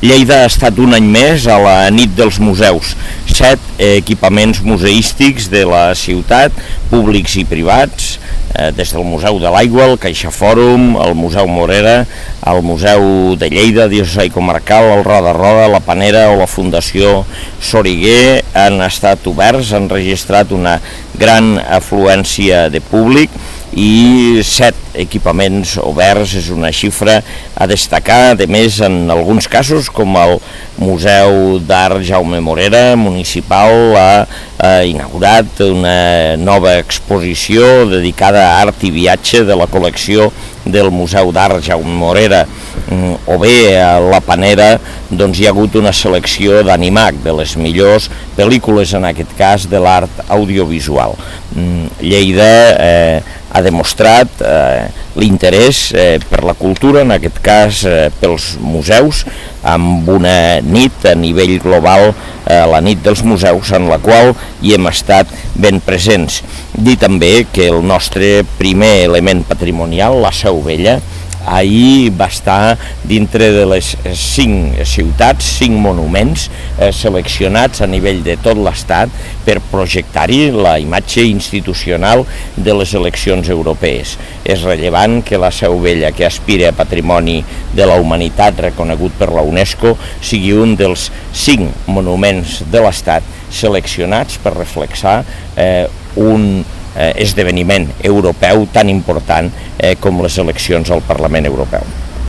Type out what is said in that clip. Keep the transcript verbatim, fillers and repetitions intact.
Lleida ha estat un any més a la nit dels museus. Set equipaments museístics de la ciutat, públics i privats, des del Museu de l'Aigua, el CaixaFòrum, el Museu Morera, el Museu de Lleida, Diocesi Comarcal, el Roda Roda, la Panera o la Fundació Soriguer han estat oberts, han registrat una gran afluència de públic i set equipaments oberts és una xifra a destacar. A més, en alguns casos, com el Museu d'Art Jaume Morera municipal ha, ha inaugurat una nova exposició dedicada a art i viatge de la col·lecció del Museu d'Art Jaume Morera, o bé a la Panera doncs hi ha hagut una selecció d'Animac, de les millors pel·lícules, en aquest cas de l'art audiovisual. Lleida eh, ha demostrat eh, l'interès eh, per la cultura, en aquest cas eh, pels museus, amb una nit a nivell global, eh, la nit dels museus, en la qual hi hem estat ben presents. Dir també que el nostre primer element patrimonial, la Seu Vella, ahir va estar dintre de les cinc ciutats, cinc monuments eh, seleccionats a nivell de tot l'Estat per projectar-hi la imatge institucional de les eleccions europees. És rellevant que la Seu Vella, que aspira a Patrimoni de la Humanitat reconegut per la UNESCO, sigui un dels cinc monuments de l'Estat seleccionats per reflexar eh, un esdeveniment europeu tan important eh, com les eleccions al Parlament Europeu.